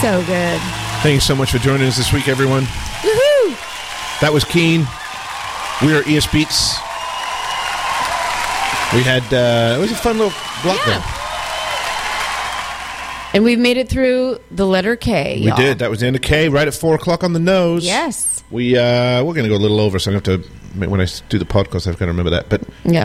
So good. Thank you so much for joining us this week, everyone. Woohoo! That was Keen. We are ES Beats. We had, it was a fun little block there. And we've made it through the letter K, y'all. We did. That was the end of K, right at 4 o'clock on the nose. Yes. We're going to go a little over, so I have to, when I do the podcast, I've got to remember that. But yeah.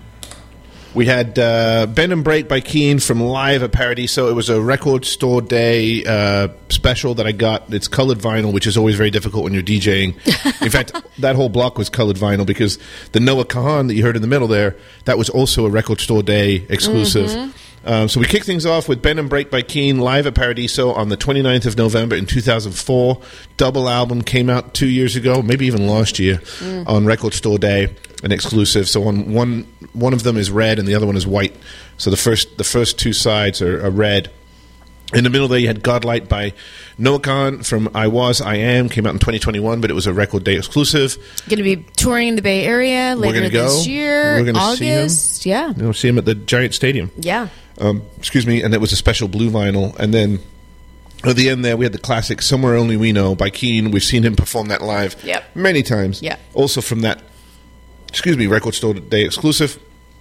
We had Bend and Break by Keen from Live at Paradiso. It was a record store day special that I got. It's colored vinyl, which is always very difficult when you're DJing. In fact, that whole block was colored vinyl because the Noah Kahan that you heard in the middle there, that was also a record store day exclusive. Mm-hmm. So we kicked things off with Bend and Break by Keen Live at Paradiso on the 29th of November in 2004. Double album came out 2 years ago, maybe even last year, on Record Store Day, an exclusive. So on one of them is red and the other one is white. So the first two sides are red. In the middle there you had Godlight by Noah Kahan from I Am, came out in 2021, but it was a Record Day exclusive. Going to be touring in the Bay Area later this year. We're going to August. see him. Yeah. We'll see him at the Giant Stadium. Yeah. Excuse me, and it was a special blue vinyl. And then at the end there, we had the classic Somewhere Only We Know by Keen. We've seen him perform that live many times. Yeah. Also from that, Record Store Day exclusive.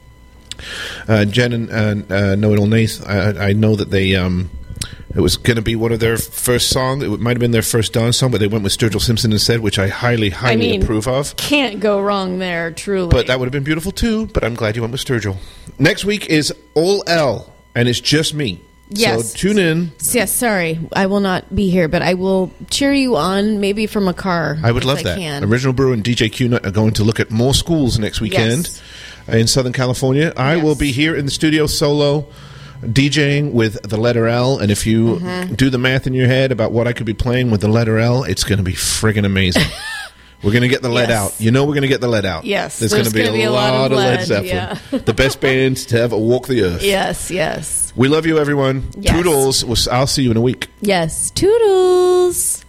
Jen and Know It All Nath, I know that they, it was going to be one of their first songs. It might have been their first dance song, but they went with Sturgill Simpson instead, which I highly approve of. Can't go wrong there, truly. But that would have been beautiful too, but I'm glad you went with Sturgill. Next week is All L, and it's just me. Yes. So tune in. Yes, sorry. I will not be here, but I will cheer you on, maybe from a car. I would love that. Original Brew and DJ Q-Nut are going to look at more schools next weekend in Southern California. I will be here in the studio solo, DJing with the letter L, and if you do the math in your head about what I could be playing with the letter L, it's going to be friggin' amazing. We're going to get the lead out. You know we're going to get the lead out. Yes. There's going to be a lot of Led Zeppelin. Yeah. The best bands to ever walk the earth. Yes, yes. We love you, everyone. Yes. Toodles. I'll see you in a week. Yes. Toodles.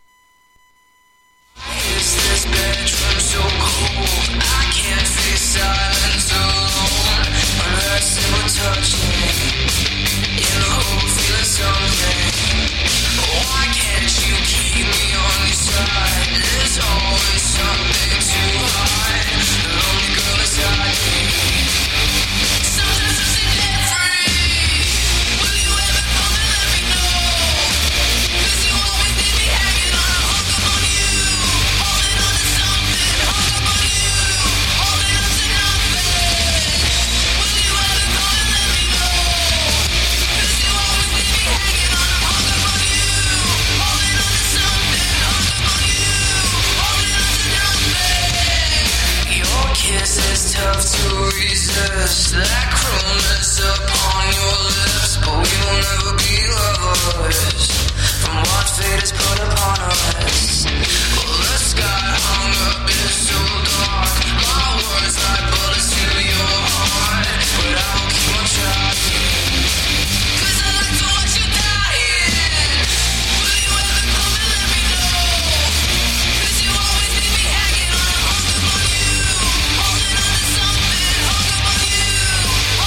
That cruelness upon your lips, but we will never be lovers from what fate has put upon us. Well, the sky hung up is so dark, my words like bullets to your heart, but I will keep on trying, 'cause I like to watch you dying. Will you ever come and let me know? 'Cause you always leave me hanging on, hung up on you, holding on to something, hung up on you.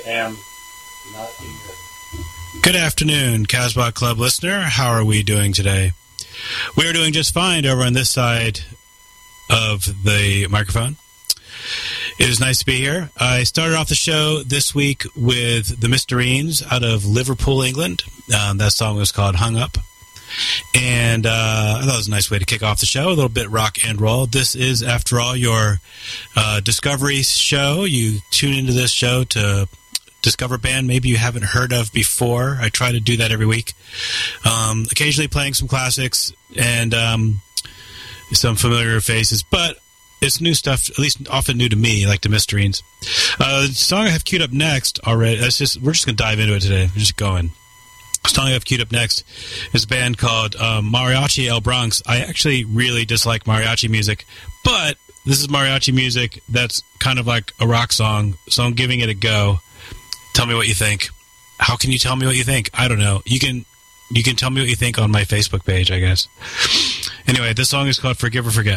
am not here. Good afternoon, Casbah Club listener. How are we doing today? We are doing just fine over on this side of the microphone. It is nice to be here. I started off the show this week with the Mysterines out of Liverpool, England. That song was called Hung Up. And I thought it was a nice way to kick off the show, a little bit rock and roll. This is, after all, your discovery show. You tune into this show to discover a band maybe you haven't heard of before. I try to do that every week. Occasionally playing some classics and some familiar faces, but it's new stuff, at least often new to me, like the Mysterines. The song I have queued up next already, we're just going to dive into it today. We're just going. The song I have queued up next is a band called Mariachi El Bronx. I actually really dislike mariachi music, but this is mariachi music that's kind of like a rock song, so I'm giving it a go. Tell me what you think. How can you tell me what you think? I don't know. You can tell me what you think on my Facebook page, I guess. Anyway, this song is called Forgive or Forget.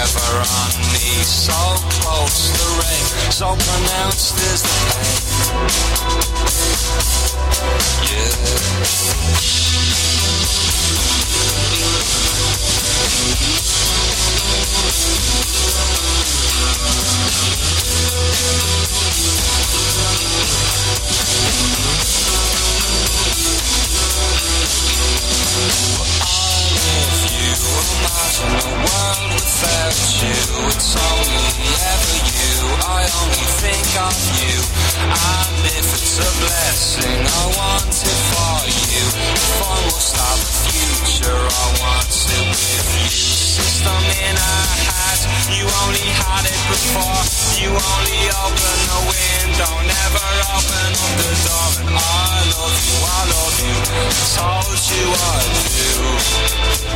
forever on me. So close, the rain, so pronounced is the pain. Imagine a world without you. It's only ever you. I only think of you. And if it's a blessing, I want it for you. If I must have a future, I want it with you. System in our head, you only had it before. You only open the window, never open up the door. And I love you, told you I do.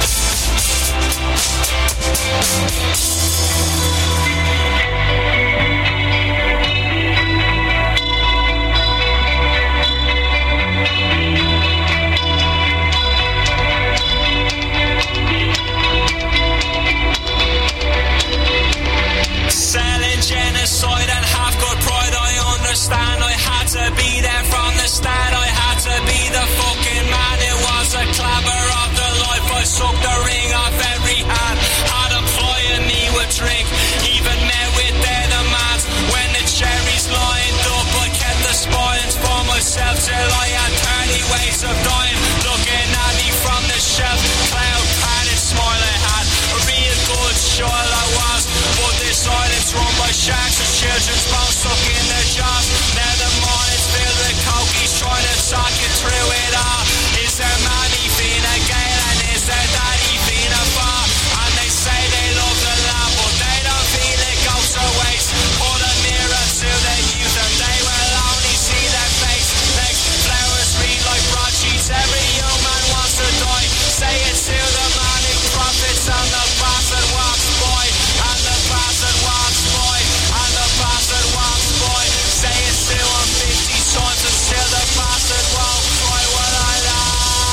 Selling genocide and half good pride, I understand. I had to be there from the start. I had to be the fucking man. It was a clabber of the life. I sucked the ring off every hand. Had a ploy and me would drink. Even met with their demands. When the cherries lined up, I kept the spoils for myself till I had 30 ways of dying. Looking at me from the shelf, cloud-padded smile I had. A real good child I was, but this island's run by sharks and children's bones stuck in their jaws. Now the morning's filled with cokies trying to talk you through it all. Is there mommy Fina Gale and is there daddy Fina Bar? And they say they love the land, but they don't feel it goes to waste. Put a mirror to their youth and they will only see their face. Legs, flowers read like broadsheets, every young man wants to die. Say it to the man who profits and the bastard walks boy. And the bastard walks boy. And the bastard walks boy. Say it to him 50 times and still the bastard won't cry. Will I lie?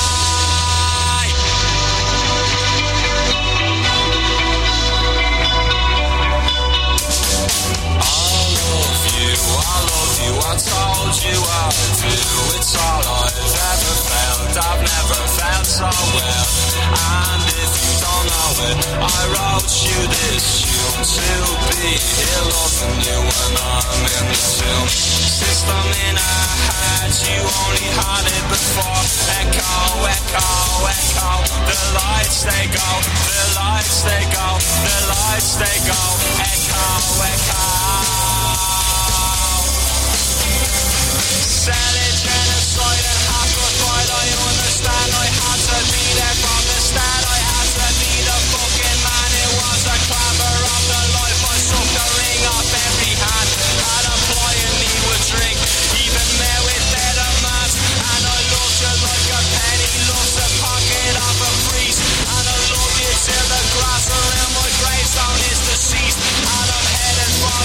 I told you I do. It's all I've ever felt. I've never felt so well. And if you don't know it, I wrote you this tune to be here loving you when I'm in the tomb. System in our heads, you only had it before. Echo, echo, echo. The lights they go, the lights they go, the lights they go. Echo, echo. Selling genocide and half good pride, I understand. I had to be there from the start. I had to be the fucking man. It was a clamor of the life. I sucked the ring off every hand. Had a ploy and me would drink. Even met with their demands. And I loved you like a penny loves the pocket of a priest. And I love you till the grass around my gravestone is deceased. And I'm headed for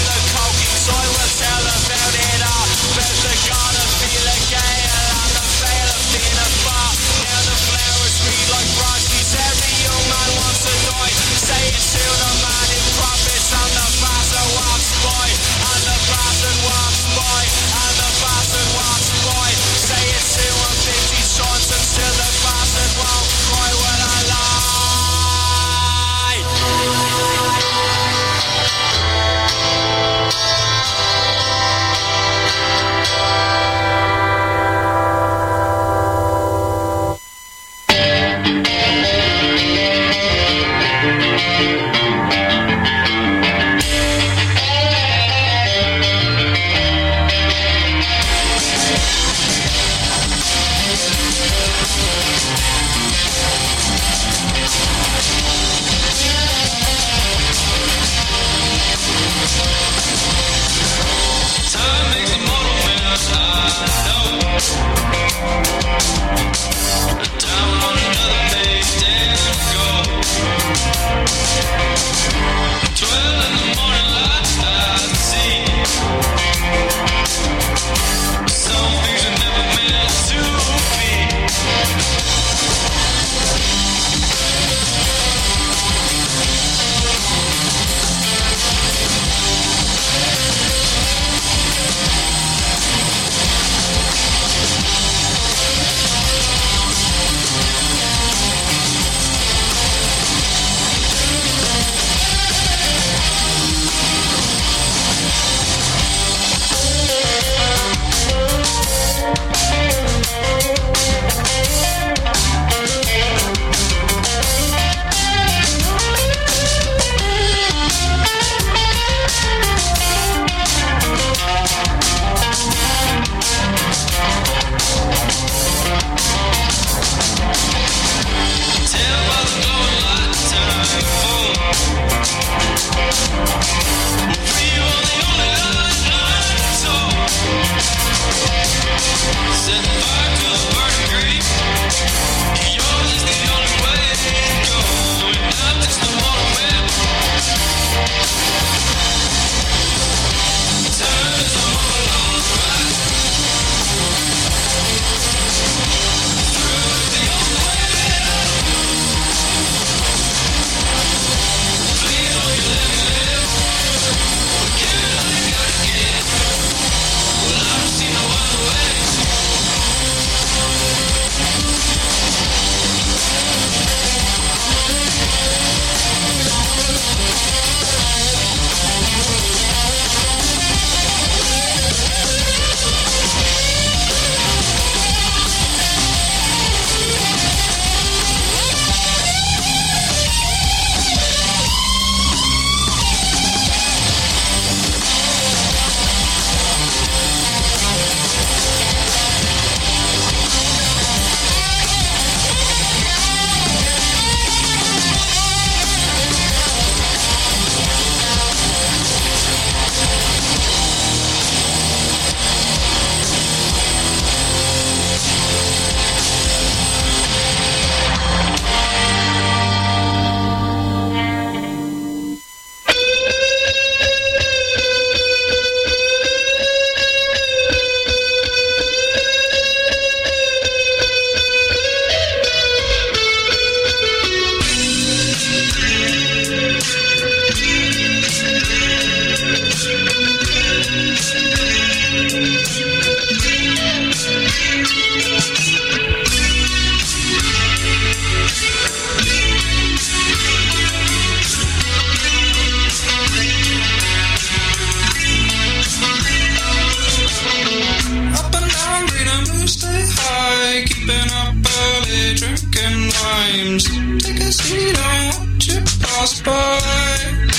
Up and down, green and blue, stay high. Keeping up early, drinking limes. Take a seat and watch it pass by.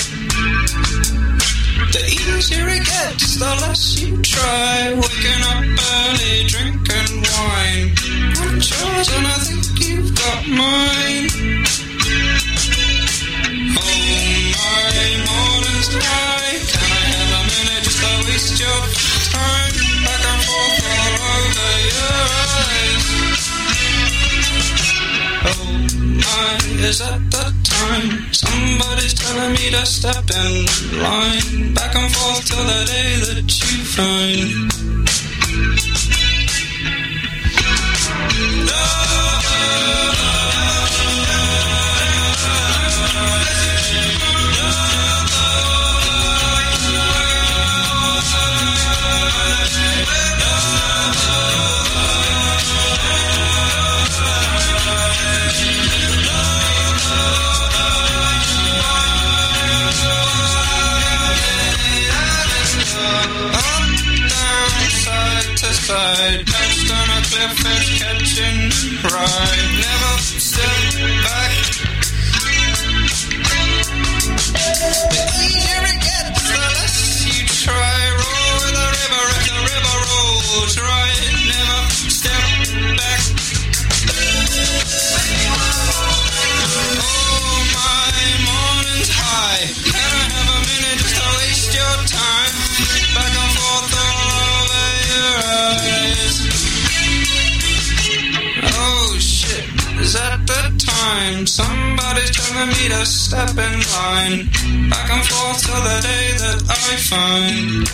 The easier it gets, the less you try. Waking up early, drinking wine. Want yours and I think you've got mine. Oh, my morning's high. Can I have a minute just to waste your time? Back and forth all over your eyes. Oh, my, is that the time? Somebody's telling me to step in line. Back and forth till the day that you find. Side, perched on a cliff edge, catching pride. Never step back. The easier it gets, the less you try. Roll with the river, if the river rolls right. Never step back. Oh, my morning's high. Can I have a minute just to waste your time? Back and forth all over your eyes. Oh shit, is that the time? Somebody's telling me to step in line. Back and forth till the day that I find.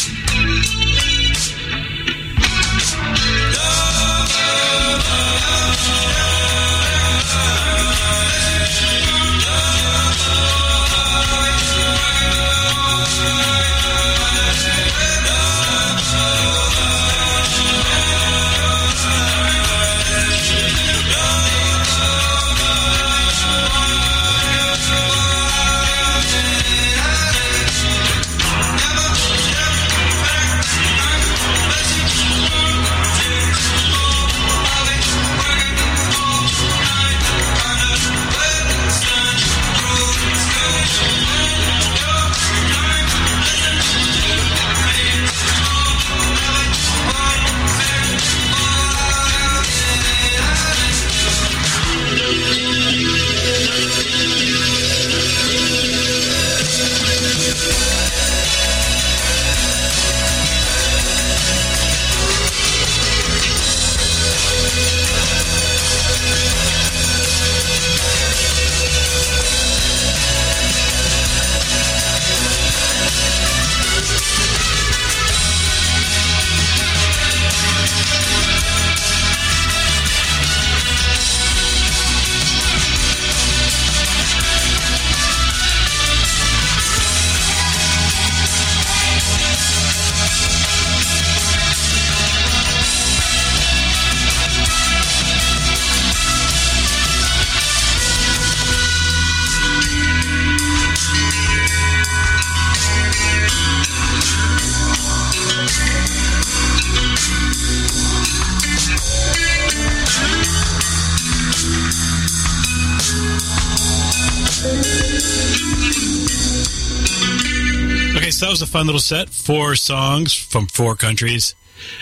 So that was a fun little set. 4 songs from 4 countries.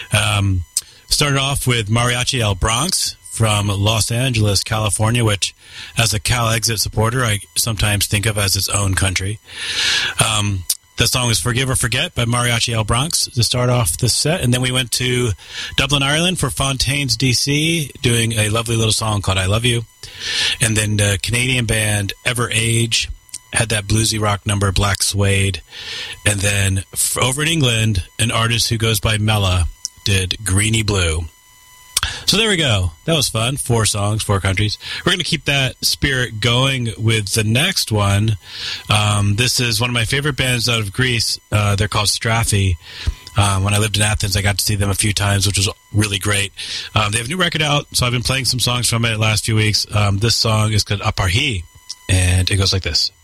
Started off with Mariachi El Bronx from Los Angeles, California, which, as a Cal Exit supporter, I sometimes think of as its own country. The song was Forgive or Forget by Mariachi El Bronx to start off the set. And then we went to Dublin, Ireland for Fontaines DC, doing a lovely little song called I Love You. And then the Canadian band Ever Age had that bluesy rock number, Black Suede. And then over in England, an artist who goes by Mella did Greeny Blue. So there we go. That was fun. 4 songs, 4 countries. We're going to keep that spirit going with the next one. This is one of my favorite bands out of Greece. They're called Strathy. When I lived in Athens, I got to see them a few times, which was really great. They have a new record out, so I've been playing some songs from it the last few weeks. This song is called Aparhi, and it goes like this.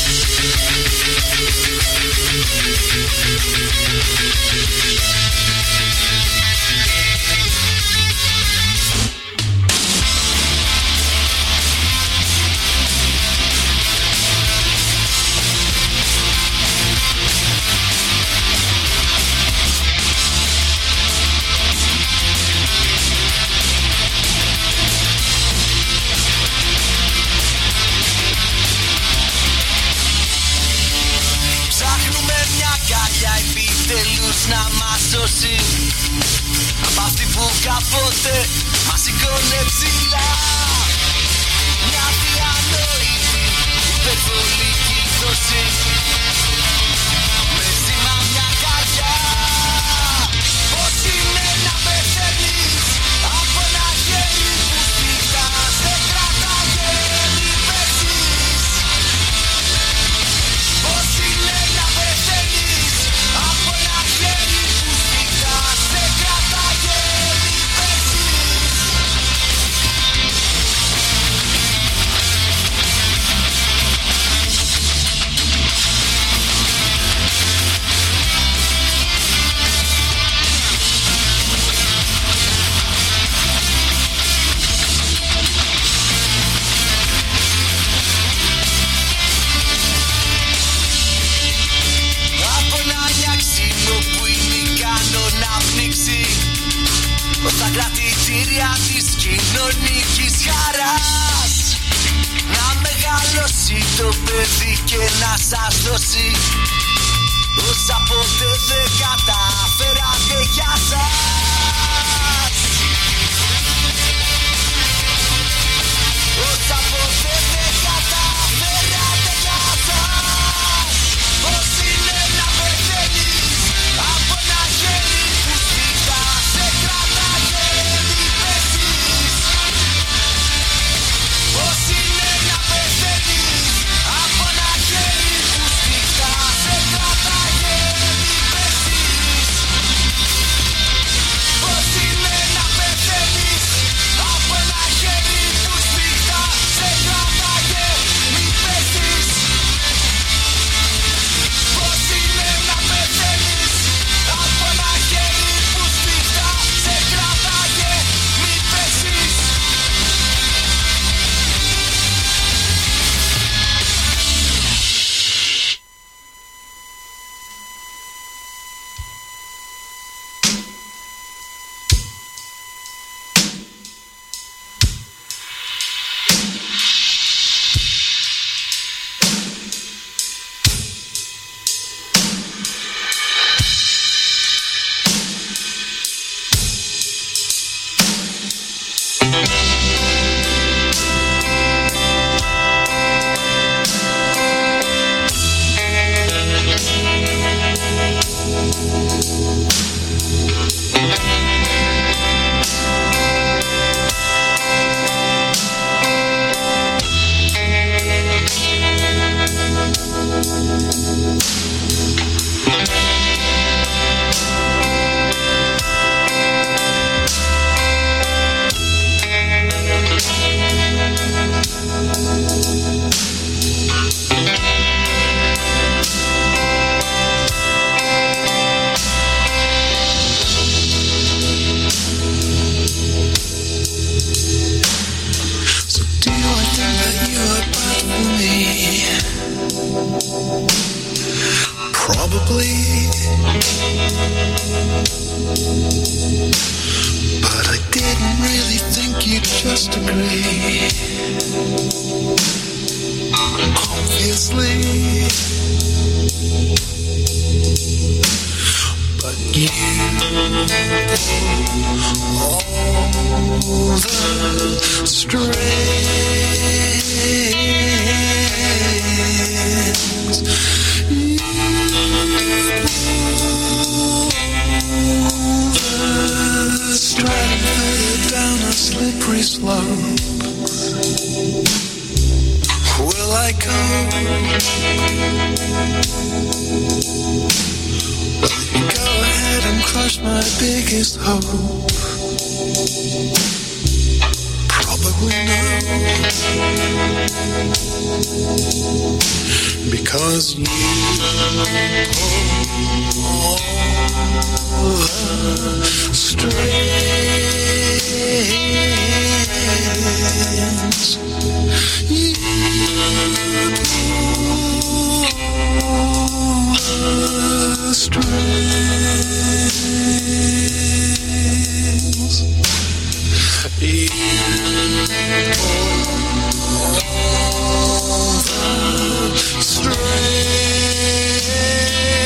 Να μας σώσει απ' αυτή που κάποτε μας σηκώνε ψηλά. Μια διανόητη υπερβολική δόση με σήμα μια καρδιά. Πώς είναι να πεθαίνεις από ένα χέρι που σφιχτά σε κρατάγε μη πέσεις. Πώς είναι να πεθαίνεις από ένα χέρι που σφιχτά σε κρατάγε μη πέσεις. Στα κρατητήρια της κοινωνικής χαράς να μεγαλώσει το παιδί και να σας δώσει όσα ποτέ δεν καταφέρατε για σας. Όσα ποτέ δεν καταφέρατε για σας. Πώς είναι να πεθαίνεις από ένα χέρι που σφιχτά σε κρατάγε μη πέσεις. Πώς είναι να πεθαίνεις από ένα χέρι που σφιχτά σε κρατάγε μη πέσεις. Πώς είναι να πεθαίνεις από ένα χέρι που σφιχτά σε κρατάγε μη πέσεις. Πώς είναι να πεθαίνεις από ένα χέρι που σφιχτά σε κρατάγε μη πέσεις. Probably, but I didn't really think you'd just agree. Obviously, but you all the strings. Stride down a slippery slope. Will I go? Go ahead and crush my biggest hope. Probably no. Because you hold the strings. You pull the strings. You pull the strings.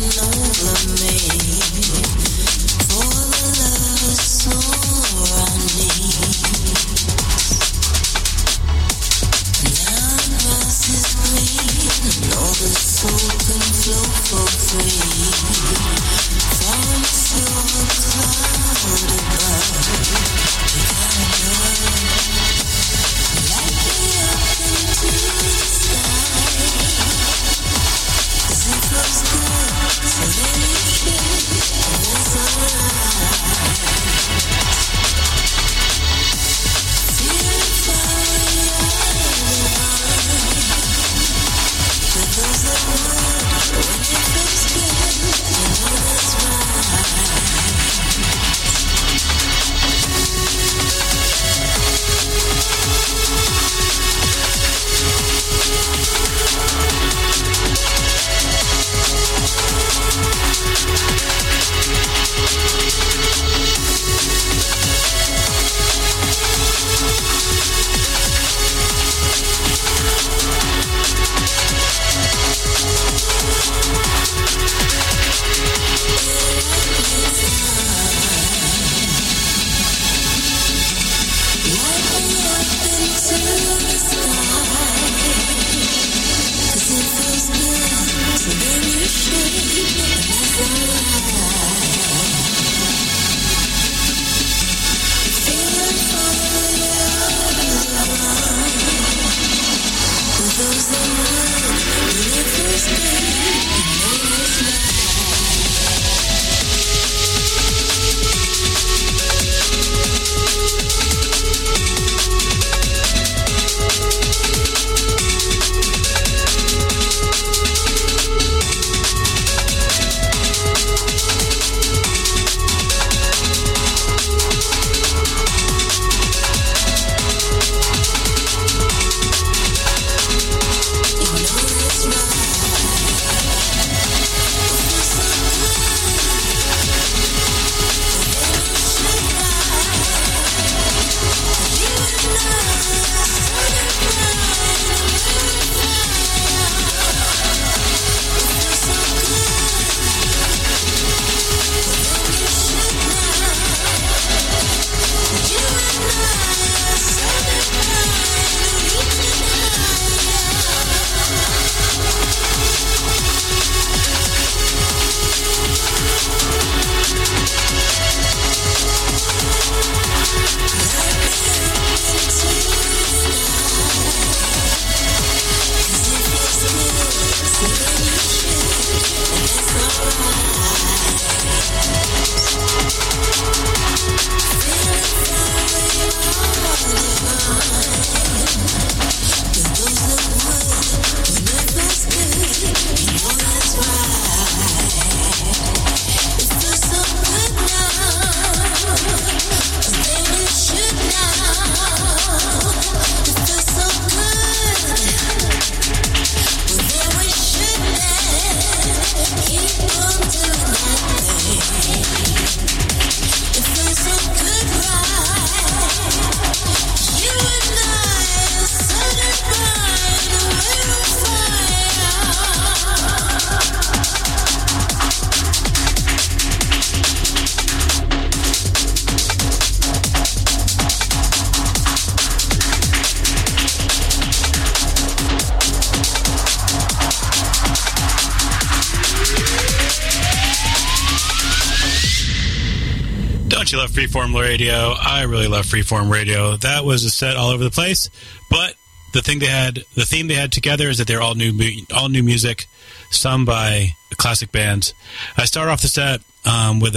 You love Freeform Radio. I really love Freeform Radio. That was a set all over the place, but the theme they had together is that they're all new music, some by classic bands. I start off the set with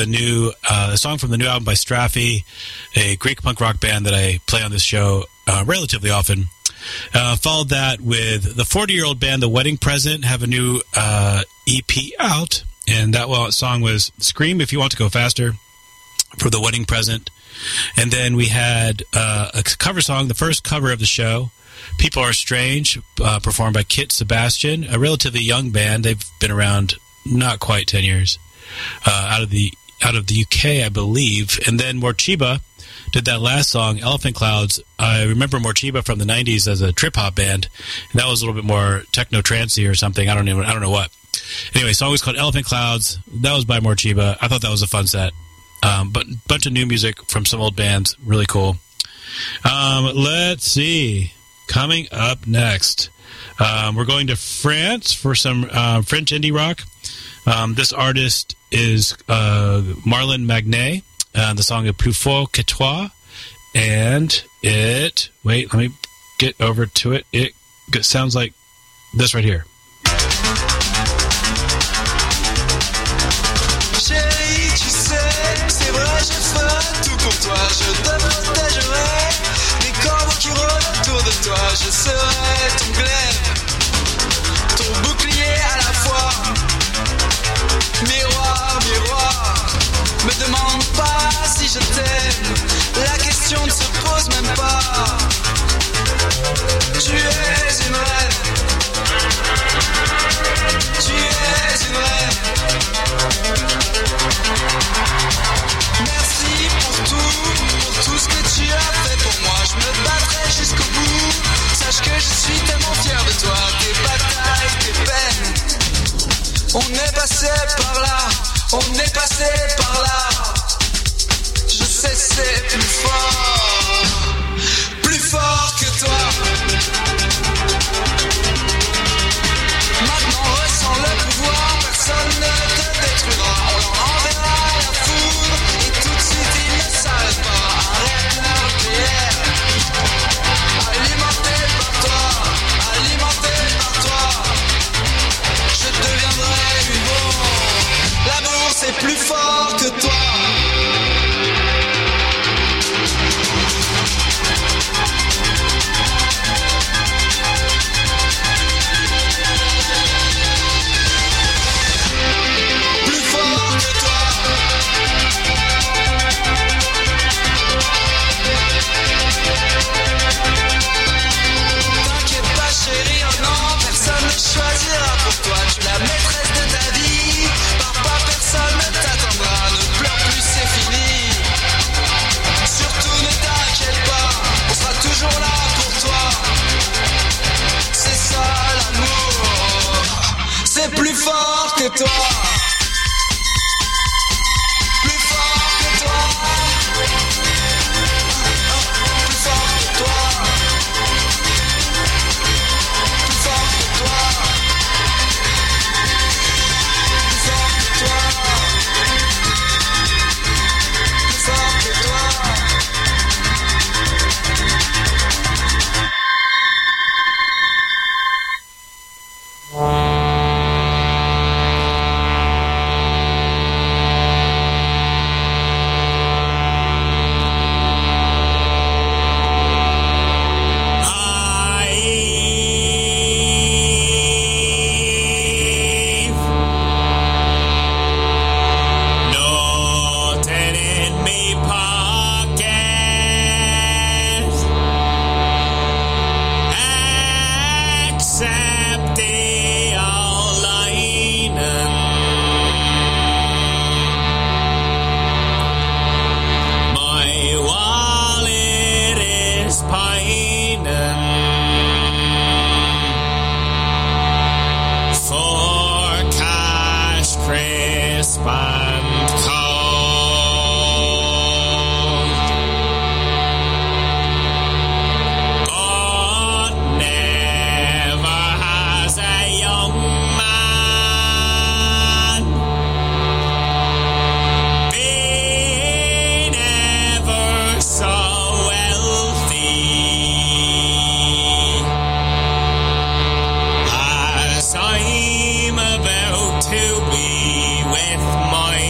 a song from the new album by Straffi, a Greek punk rock band that I play on this show relatively often. Followed that with the 40-year-old band The Wedding Present, have a new EP out, and that song was Scream If You Want to Go Faster for The Wedding Present. And then we had a cover song, the first cover of the show, People Are Strange, performed by Kit Sebastian, a relatively young band. They've been around not quite 10 years, out of the UK, I believe. And then Morchiba did that last song, Elephant Clouds. I remember Morcheeba from the 90s as a trip-hop band, and that was a little bit more techno-trancey or something. I don't know what. Anyway, the song was called Elephant Clouds. That was by Morcheeba. I thought that was a fun set. But a bunch of new music from some old bands. Really cool. Let's see. Coming up next, we're going to France for some French indie rock. This artist is Marlon Magnet. The song is Plus Fort que Toi. And it... Wait, let me get over to it. It sounds like this right here. Chérie, tu sais, c'est vrai, je ferai tout pour toi. Je te protégerai des corbeaux qui rôdent autour de toi. Je serai ton glaive, ton bouclier à la fois. Miroir, miroir, me demande pas si je t'aime. La question ne se pose même pas. Tu es une reine. Tu es une reine. Merci pour tout ce que tu as fait pour moi. Je me battrai jusqu'au bout. Sache que je suis tellement fier de toi. Tes batailles, tes peines. On est passé par là. On est passé par là. Je sais c'est plus fort que toi. Maintenant ressens le pouvoir, personne ne te détruira. On enverra la foudre et tout de suite il ne s'arrête pas. Un réacteur nucléaire, alimenté par toi, je deviendrai une bombe. L'amour c'est plus fort que toi. Choisira pour toi, tu la maîtresse de ta vie. Papa, personne ne t'attendra. Ne pleure plus, c'est fini. Surtout ne t'inquiète pas, on sera toujours là pour toi. C'est ça l'amour, c'est plus fort que toi. Plus fort que toi. Plus fort que toi. I'm about to be with my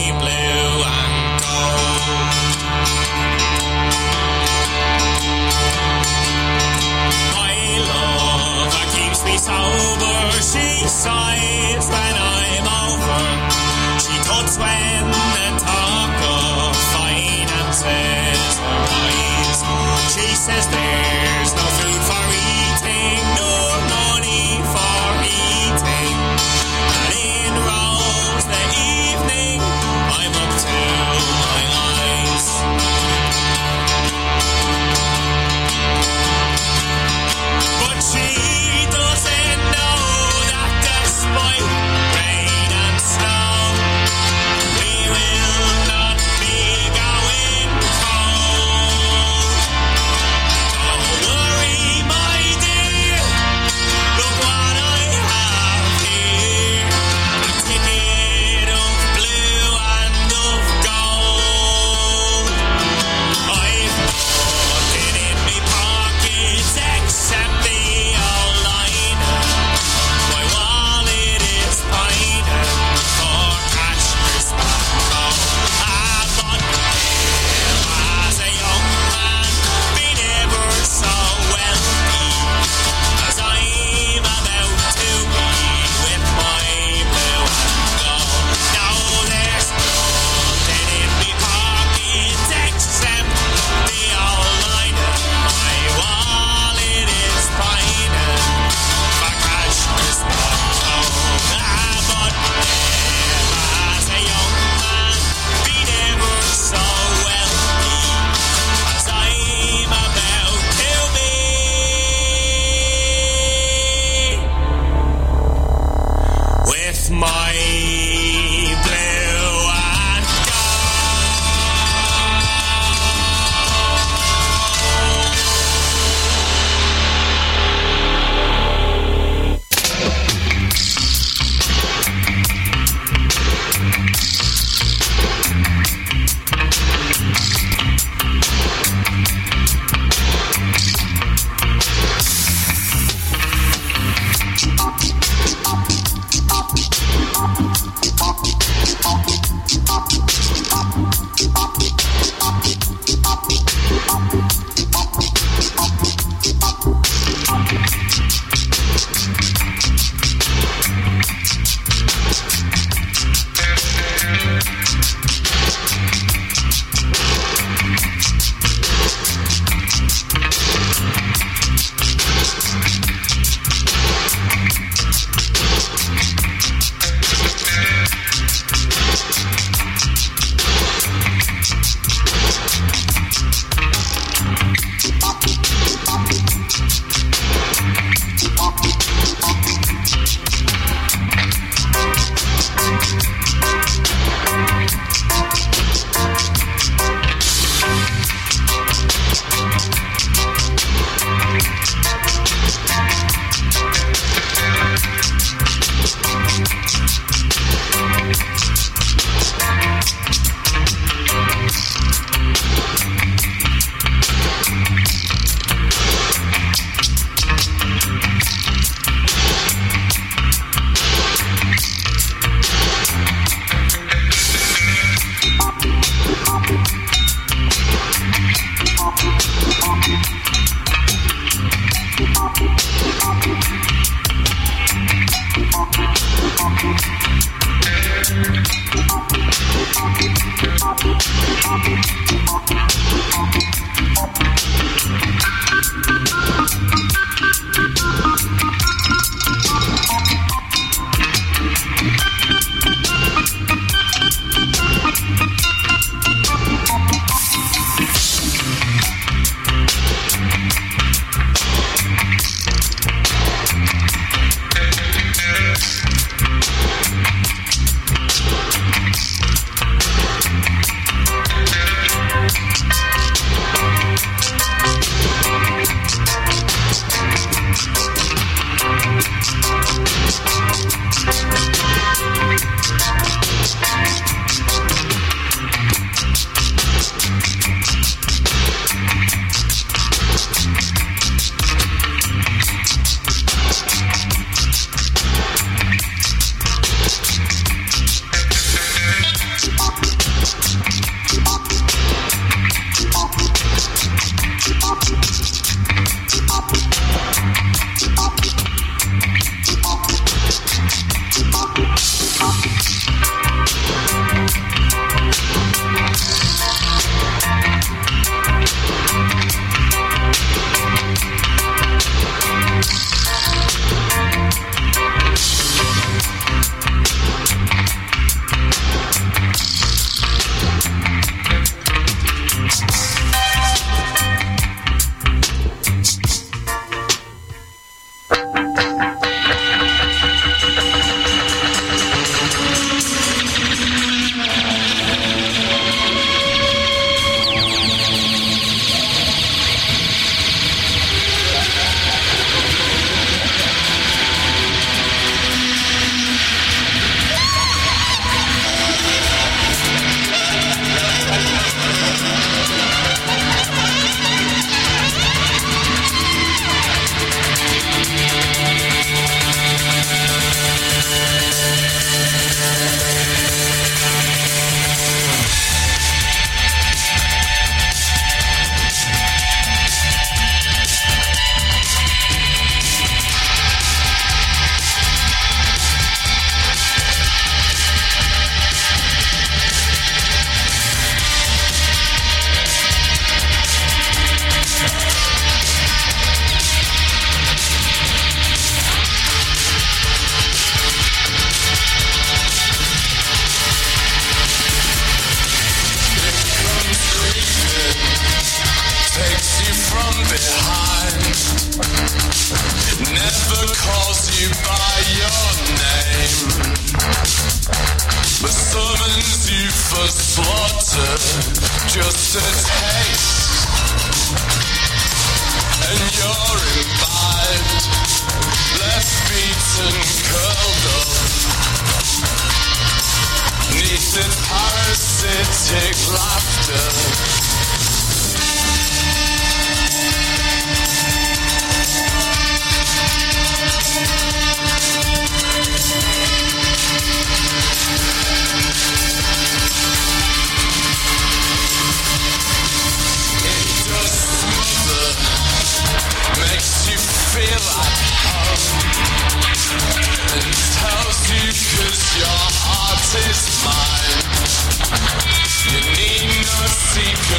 Your heart is mine. You need no secret.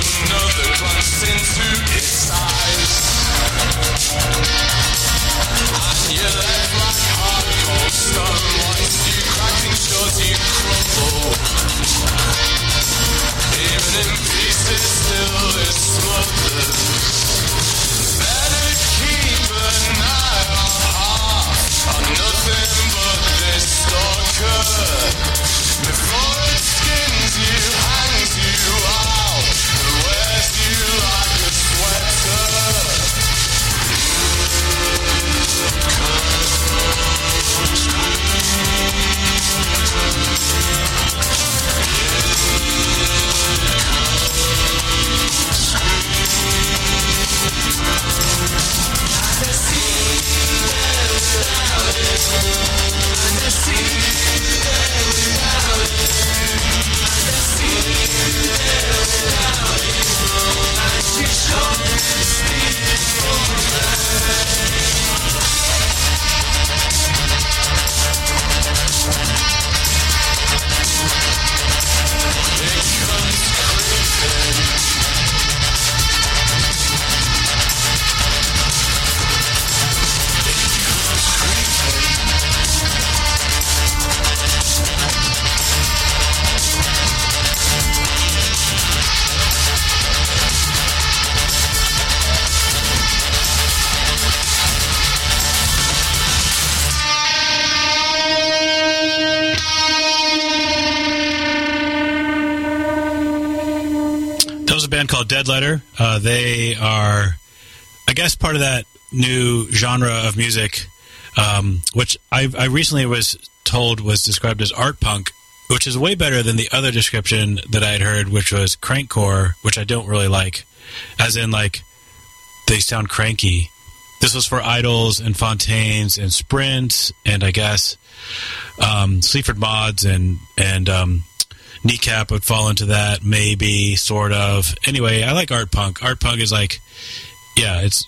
a band called Dead Letter. They are, I guess, part of that new genre of music, which I recently was told was described as art punk, which is way better than the other description that I had heard, which was crankcore, which I don't really like, as in, like, they sound cranky. This was for Idols and Fontaines and Sprint, and I guess Sleaford Mods and Kneecap would fall into that, maybe, sort of. Anyway, I like art punk. Art punk is like, yeah, it's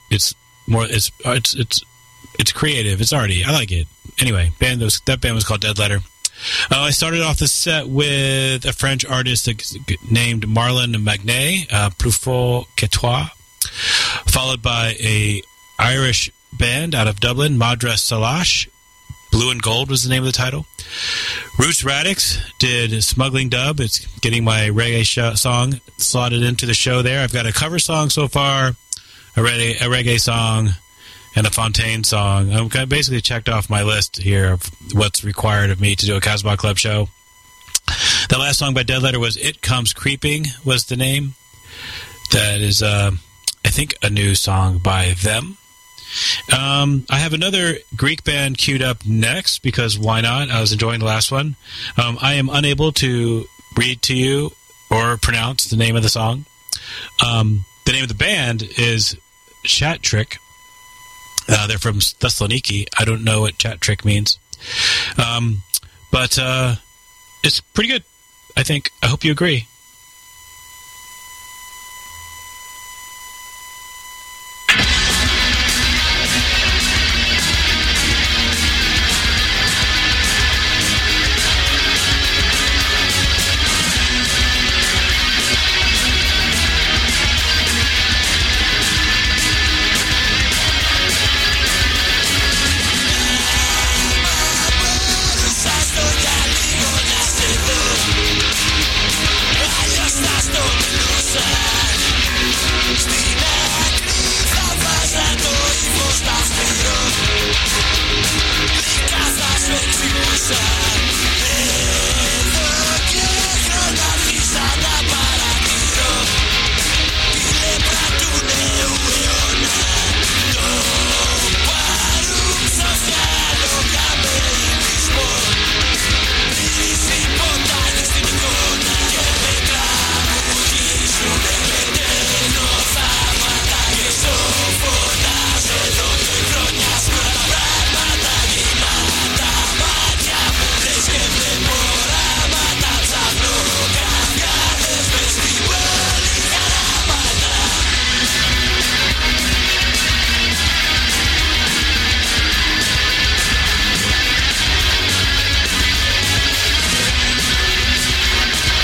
creative. It's arty. I like it. Anyway, that band was called Dead Letter. I started off the set with a French artist named Marlon Magnet, Plus Fort Que Toi, followed by a Irish band out of Dublin, Madras Salash. Blue and Gold was the name of the title. Roots Radix did Smuggling Dub. It's getting my reggae song slotted into the show there. I've got a cover song so far, a reggae song, and a Fontaine song. I've basically checked off my list here of what's required of me to do a Casbah Club show. The last song by Dead Letter was It Comes Creeping, was the name. That is, I think, a new song by them. I have another Greek band queued up next, because why not? I was enjoying the last one. I am unable to read to you or pronounce the name of the song. The name of the band is Chat Trick. They're from Thessaloniki. I don't know what Chat Trick means. But it's pretty good, I think. I hope you agree.